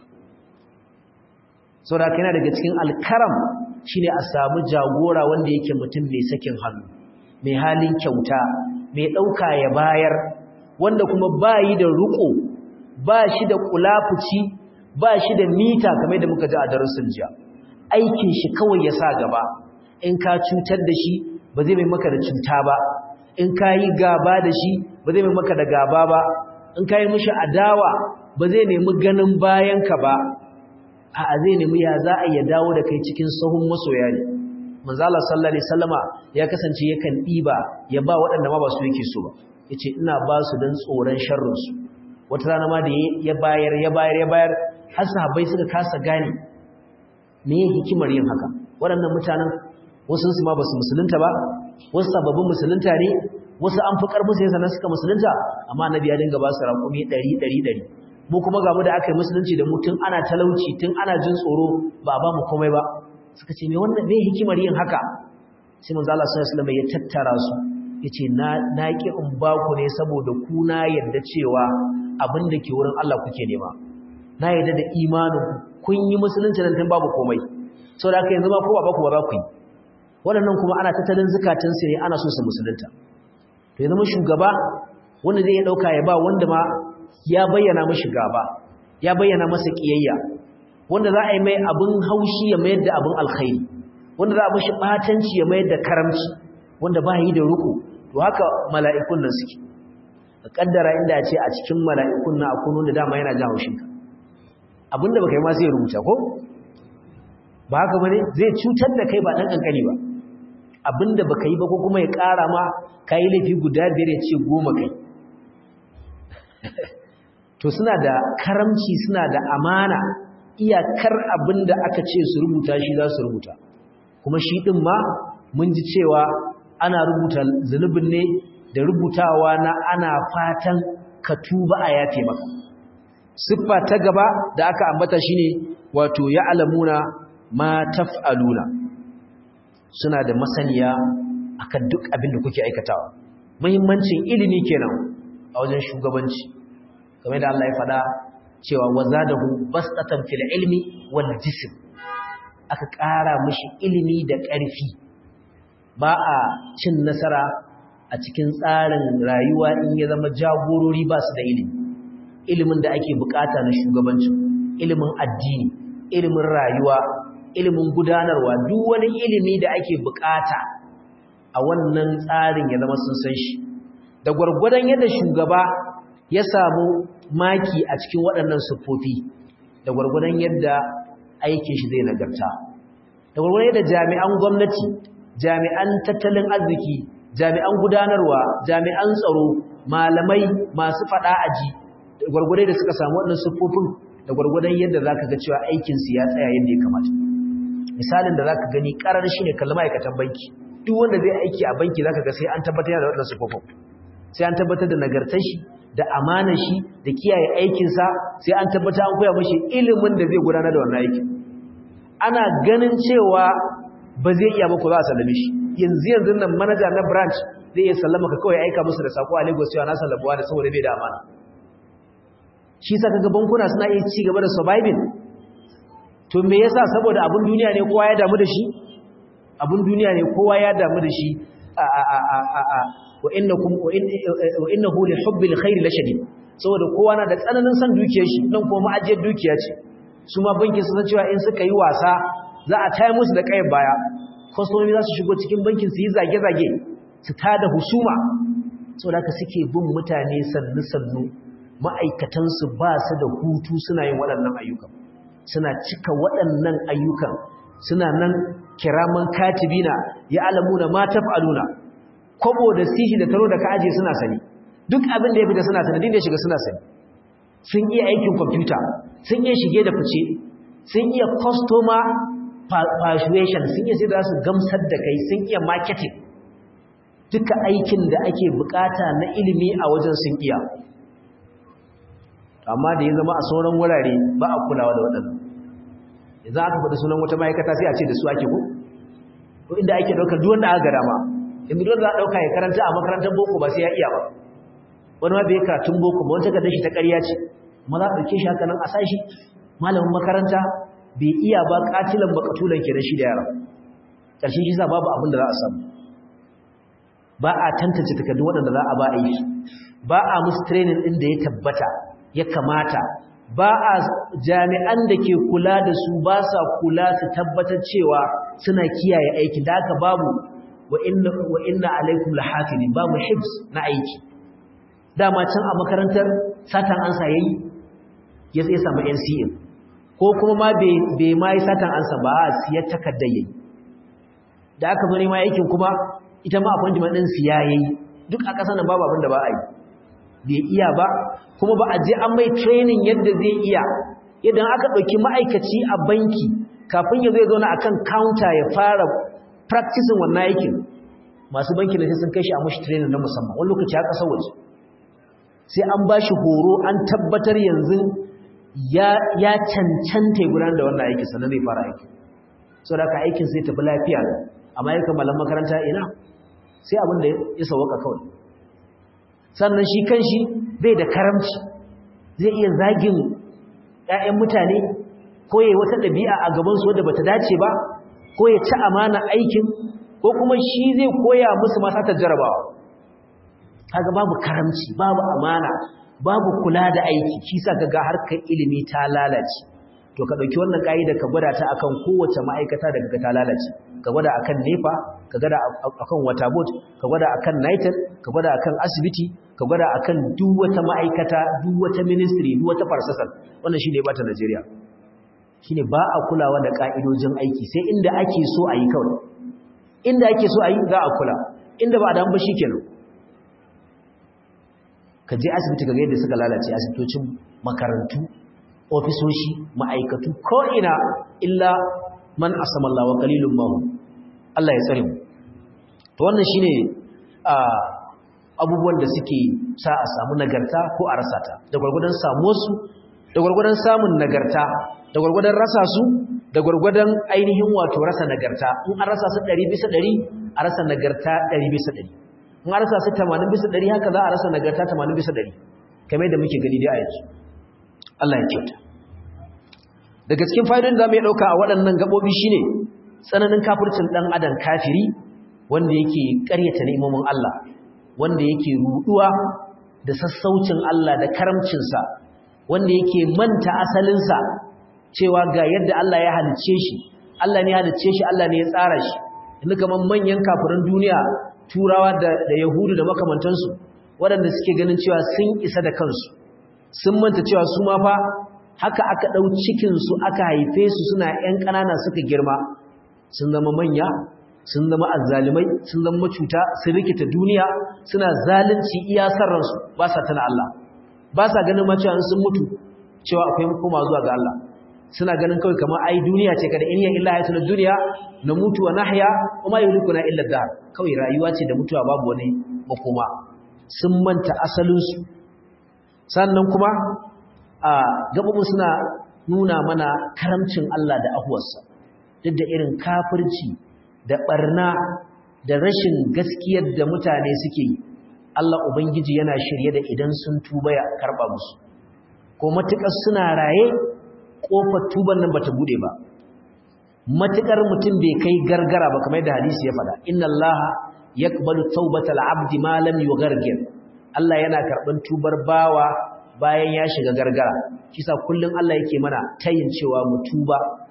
Saboda kana daga cikin alkaram shine a samu jagora wanda yake mutum mai sakin hannu, mai halin kyauta, mai dauka ya bayar, wanda kuma bayi da ruko, ba shi da kulafuci, ba shi da mita kamar da muka ji a darasin jiya. Aikin shi kawai ya sa gaba. In ka cutar da shi ba zai mai maka da cuta ba, in ka yi gaba da shi ba zai mai maka da gaba ba, in ka yi mishi adawa ba zai nemi ganin bayanka ba, a'a zai nemi ya za a iya dawo da kai cikin sahun masoya ne. Manzo Allah sallallahu alaihi wasallama ya kasance yakan diba ya ba waɗanda ma ba su yake so ba, yace ina ba su dan tsoron sharrin su. Wata rana ma da ya bayar har sahabbai suka kasa gane me hikimar yin haka. Waɗannan mutanen wasu su ma basu musulunta ba, wasu sababbin musulunta ne, wasu an fi karfin sai sanan suka musulunta, amma annabi ya dinga ba su raƙumi 100. Mu kuma ga mu da aka yi musulunci da mu tun ana talauci, tun ana jin tsoro, ba ba mu komai ba. Suka ce me wannan me hikimar yin haka? Sai manzo Allah sallallahu alaihi wasallam ya tattara su yace na ki in ba ku ne saboda ku na yarda cewa abin da ke wurin Allah kuke nema. Na yarda da imanin kun yi musulunci nan tun babu komai. Saboda haka yanzu ma ko ba ku ba za ku yi. Waɗannan kuma ana tattalin zakatun su ne, ana so su musulunta. To ya zama shugaba wanda zai dauka ya ba wanda ma ya bayyana mashi gaba, ya bayyana masa kiyayya, wanda za a yi mai abin haushi ya mayar da abin alkhairi, wanda za a mashi batanci ya mayar da karamci, wanda ba yi da ruku. To haka mala'ikun nan suke. Ka kaddara inda ya ce a cikin mala'ikun nan akwai wanda dama yana jin haushin ka, abinda baka yi ma sai ya rubuta ko ba haka bane, zai cutar da kai ba dan kankani ba. Abinda baka yi ba ko kuma ya ƙara ma kai laifi guda 5 ya ce 10 kai. To suna da karamci, suna da amana, iyakar abinda aka ce su rubuta shi za su rubuta. Kuma shi din ma mun ji cewa ana rubuta zunubin ne da rubutawa na ana fatan ka tuba a yafe maka. Siffa ta gaba da aka ambata shine wato ya'lamuna ma taf'aluna. Suna da masaniya akan duk abin da kuke aikatawa. Muhimmancin ilimi kenan a wajen shugabanci. Kamar da Allah ya faɗa cewa wazadahu bastatan fil ilmi wal jism. Aka ƙara mishi ilimi da ƙarfi. Ba a cin nasara a cikin tsarin rayuwa in ya zama jagorori ba su da ilimi. Ilimin da ake bukata na shugabanci, ilimin addini, ilimin rayuwa, ilimin gudanarwa, duk wani ilimi da ake bukata a wannan tsarin ya zama sun san shi. Da gwargwadon yadda shugaba ya samu maki a cikin waɗannan siffofi, da gwargwadon yadda aikin shi zai nagarta. Da gwargwadon yadda jami'an gwamnati, jami'an tattalin arziki, jami'an gudanarwa, jami'an tsaro, malamai, masu faɗa aji, da gwargwadon da suka samu waɗannan siffofin, da gwargwadon yadda za ka ga cewa aikinsu ya tsaya yadda ya kamata. Misalin da za ka gani ƙarar shi ne kalli ma'aikatan banki. Duk wanda zai aiki a banki za ka ga sai an tabbatar da waɗannan siffofin. Sai an tabbatar da nagartar shi, da amanar shi, da kiyaye aikinsa, sai an tabbata an koya mashi ilimin da zai gudanar da wannan aikin. Ana ganin cewa ba zai iya ba ko za a sallame shi. Yanzu nan manaja na branch zai iya sallama ka kawai aika musu da sako a Lagos cewa na sallabuwa da saboda bai da amana. Shi sa kaga bankuna suna iya ci gaba da surviving. To me yasa? Saboda abun duniya ne kowa ya damu da shi. Abun duniya ne kowa ya damu da shi. Wa innahu li hubbil khair lashadid. Saboda kowa na da tsananin san dukiyar shi, nan kuma ma'ajiyar dukiya ce. Su ma bankin su san cewa in suka yi wasa za a taya musu da kayan baya kwastomomi za su shigo cikin bankin su yi zage-zage su tada husuma saboda haka suke bin mutane sannu-sannu ma'aikatansu ba su da hutu suna yin waɗannan ayyukan suna cika waɗannan ayyukan suna nan kiraman katibina ya alamuna ma taf'aluna kobo da sihi da taro da ka aje suna sani duk abin da ya fita suna sani din da ya shiga suna sani sun iya aikin kwamfuta sun iya shige da fice sun iya customer persuasion sun iya sai da su gamsar da kai sun iya marketing duka aikin da ake bukata na ilimi a wajen sun iya amma da ya zama a sauran wurare ba a kulawa da waɗannan idan aka faɗi sunan wata ma'aikata sai a ce da su ake ko inda ake ɗaukar duk wanda aka ga dama yanzu duk wanda za a ɗauka ya karanta a makarantar boko ba sai ya iya ba wani ma bai karatun boko ba wani takardar shi ta ƙarya ce amma za a ɗauke shi haka nan a sashi malamin makaranta bai iya ba katilan bakatulan kenan shi da yara ƙarshen shi sa babu abin da za a samu ba a tantance takardun waɗanda za a ba aiki ba a musu training ɗin da ya tabbata ya kamata ba a jami'an da ke kula da su ba sa kula su tabbatar cewa suna kiyaye aikin da haka babu wa inna alaikum lahafizin babu hibs na aiki dama can a makarantar satan ansa yayi ya sai samu NCA ko kuma ma bai mai satan ansa ba a siyar takardar yayi da aka zo ne ma aikin kuma ita ma appointment din siya yayi duk a kasan nan babu abin da ba a yi bai iya ba kuma ba a je an mai training yadda zai iya idan aka dauki ma'aikaci a banki kafin ya zai zauna akan counter ya fara practicing wannan aikin masu banki ne sai sun kai shi a mushi training na musamman wani lokaci ya kasar waje sai an bashi horo an tabbatar yanzu ya cancanta gudanar da wannan aiki sannan zai fara aiki saboda ka aikin sai tafi lafiya amma yakan malam makaranta ina sai abin da ya sauka kawai sannan shi kanshi bai da karamci zai iya zagin ƴaƴan mutane ko yayi wata dabi'a a gaban su wanda bata dace ba ko ya ci amana aikin ko kuma shi zai koya musu masa ta jarabawa kaga babu karamci babu amana babu kula da aiki shi sa kaga harkar ilimi ta lalace to ka dauki wannan kaida ka gwada ta akan kowace ma'aikata da kaga ta lalace ka gwada akan nefa ka gwada akan waterboard ka gwada akan nitel ka gwada akan asibiti ka gwada akan duk wata ma'aikata duk wata ministry duk wata farsasal wannan shine ba ta Najeriya shine ba a kulawa da kaidojin aiki sai inda ake so a yi kawai inda ake so a yi za a kula inda ba a dan ba shikenan ka je asibiti ka ga yadda suka lalace asibitocin makarantu ofisoshi ma'aikatu ko ina illa man asama Allah wa qalilun ma Allah ya tsare mu to wannan shine abubuwan da suke sa a samu nagarta ko a rasa ta da gurgurdan samuwar su da gurgurdan samun nagarta da gurgurdan rasa su da gurgurdan ainihin wato rasa nagarta in an rasa su 100% a rasa nagarta 100% in an rasa su 80% haka za a rasa nagarta 80% kamar da muke gani dai a yanzu Allah ya kyauta daga cikin fa'idodin da mu ya dauka a waɗannan gabobi shine tsananin kafircin dan adam kafiri wanda yake ƙaryata ni'imomin Allah wanda yake ruduwa da sassaucin Allah da karamcin sa wanda yake manta asalin sa cewa ga yadda Allah ya halicce shi Allah ne ya halicce shi Allah ne ya tsara shi inda kaman manyan kafirin duniya turawa da yahudu da makamantansu waɗanda suke ganin cewa sun isa da kansu sun manta cewa su ma fa haka aka ɗau cikinsu aka haife su suna ‘yan ƙanana suka girma sun zama manya sun zama azzalimai sun zama macuta sun rikita duniya suna zalunci iya sarransu ba sa tana Allah ba sa ganin ma cewa sun mutu cewa akwai koma zuwa ga Allah suna ganin kawai kamar ai duniya ce kada iniya illa hayatun duniya na mutu wa nahya kuma yulikuna illa dar kawai rayuwa ce da mutuwa babu wani makoma sun manta asalinsu sannan kuma a gabobin suna nuna mana karamcin Allah da ahuwarsa duk da irin kafirci da barna da rashin gaskiyar da mutane suke yi Allah ubangiji yana shirye da idan sun tuba ya karba musu ko matukar suna raye kofar tuban nan bata bude ba matukar mutum bai kai gargara ba kamar da hadisi ya faɗa inna allaha yaqbalu tawbatal abdi ma lam yughargir Allah yana karban tubar bawa bayan ya shiga gargara kisa kullun Allah yake mana tayin cewa mu tuba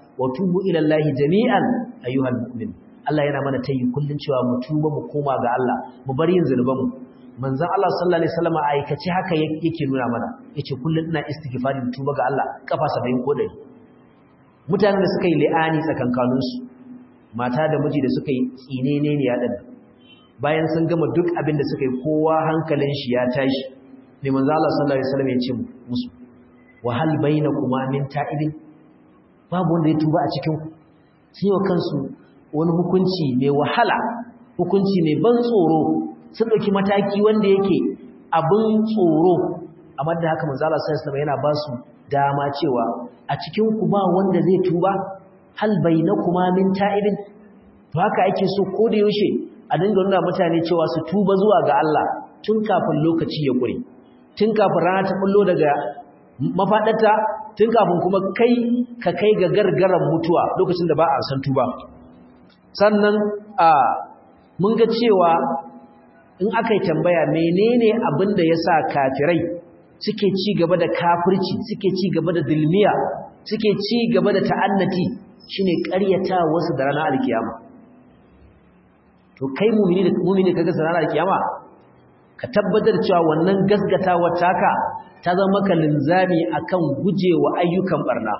wa tubu ila Allah jami'an ayyuhal mu'min Allah yana mana tayi kullun cewa mu tuba mu koma ga Allah mu bar yin zunubanmu manzon Allah sallallahu alaihi wasallam aikace haka yake nuna mana yace kullun ina istighfari tuba ga Allah kafa 70 ko 100 mutanen da suka yi li'ani tsakankaninsu mata da miji da suka yi tsinene ne ya dan bayan sun gama duk abin da suka yi kowa hankalin shi ya tashi mai manzo Allah sallallahu alaihi wasallam ya ce musu wa hal bainakuma min ta'ibin babu wanda ya tuba a cikin ku sun yi kansu wani hukunci mai wahala hukunci mai ban tsoro sun dauki mataki wanda yake abin tsoro amma da haka manzo Allah sallallahu alaihi wasallam yana ba su dama cewa a cikin ku ba wanda zai tuba hal bainakuma min ta'ibin to haka ake so ko da yaushe a dinga nuna mutane cewa su tuba zuwa ga Allah tun kafin lokaci ya kure tun kafin rana ta bullo daga mafadarta tun kafin kuma ka kai ga gargaran mutuwa lokacin da ba a san tuba sannan mun ga cewa in aka yi tambaya menene abin da yasa kafirai suke ci gaba da kafirci suke ci gaba da dilmiya suke ci gaba da ta'annati shine ƙaryata wasu da ranar alkiyama to kai mumini kaga ranar alkiyama ka tabbatar cewa wannan gasgatawar taka ta zama maka linzami akan gujewa ayyukan barna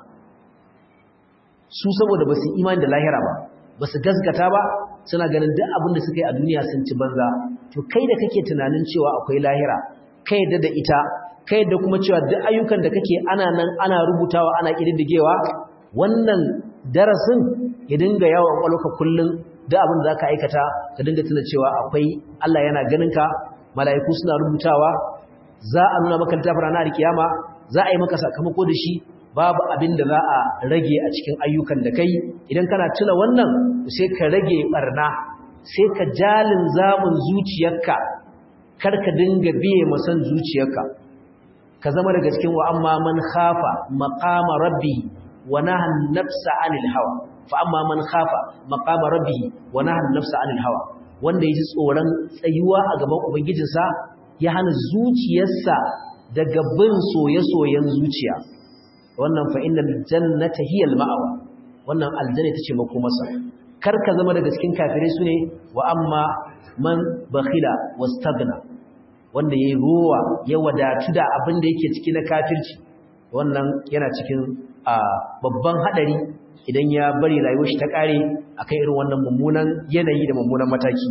su saboda basu imani da lahira ba basu gasgata ba suna ganin duk abin da suka yi a duniya sun ci banza to kai da kake tunanin cewa akwai lahira kai yadda da ita kai da kuma cewa duk ayyukan da kake ana nan ana rubutawa ana kididdigewa wannan darasin ya dinga yawan kwalwaka kullun da abin da zaka aikata ka dinga tuna cewa akwai Allah yana ganin ka mala'iku suna rubutawa za a nuna maka littafin ranar kiyama za a yi maka sakamako da shi babu abin da za a rage a cikin ayyukan da kai idan kana tuna wannan sai ka rage barna sai ka jalin zamun zuciyarka kar ka dinga biye masan zuciyarka ka zama daga cikin wa amma man khafa maqama rabbi wa naha an-nafsa 'anil hawa fa amma man khafa maqama rabbi wa naha an-nafsa 'anil hawa wanda yaji tsoron tsayuwa a gaban ubangijinsa ya hana zuciyarsa daga bin soye-soyen zuciya wannan fa innal jannata hiya al-ma'wa wannan aljanna tace makomarsa kar ka zama daga cikin kafirai sune wa amma man bakhila wastagna wanda yayi ruwa ya wadatu da abin da yake ciki na kafirci wannan yana cikin babban hadari idan ya bari rayuwar shi ta kare akan irin wannan mummunan yanayi da mummunan mataki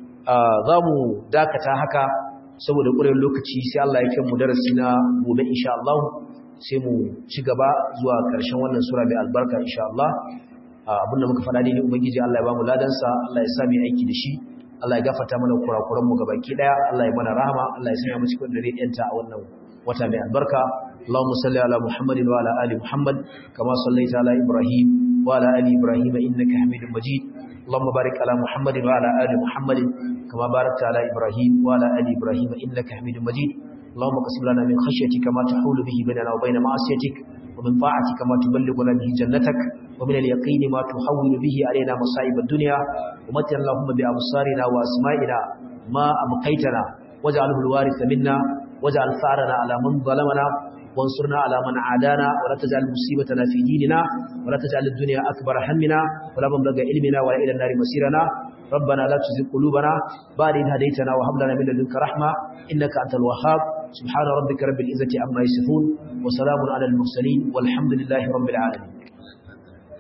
zamu dakata haka saboda ƙuren lokaci sai Allah ya kai mu darasi na gobe insha Allah sai mu ci gaba zuwa ƙarshen wannan sura mai albarka insha Allah abinda muka faɗa ne ubangiji Allah ya ba mu ladansa Allah ya sa mu aiki da shi Allah ya gafarta mana kurakuran mu gabaki daya Allah ya mana rahama Allah ya sanya mu cikin dare ɗanta a wannan wata mai albarka Allahumma salli ala Muhammadin wa ala ali Muhammad kama sallaita ala Ibrahim wa ala ali Ibrahim innaka Hamidum Majid Allahumma barik ala Muhammadin wa ala ali Muhammadin kama barakta ala Ibrahim wa ala ali Ibrahim innaka Hamidum Majid اللهم قسم لنا من خشيتك ما تحول به بيننا وبين معصيتك ومن طاعتك ما تبلغنا به جنتك ومن اليقين ما تحول به علينا مصائب الدنيا ومتنا اللهم بأبصارنا وأسمائنا ما أبقيتنا واجعله الوارث منا واجعل ثارنا على من ظلمنا وانصرنا على من عادانا ولا تجعل مصيبتنا في ديننا ولا تجعل الدنيا أكبر همنا ولا مبلغ علمنا ولا إلى النار مسيرنا ربنا لا تزغ قلوبنا بعد إذ هديتنا وهب لنا من لدنك رحمة إنك أنت الوهاب سبحان ربك رب العزة عما يصفون وسلام على المرسلين والحمد لله رب العالمين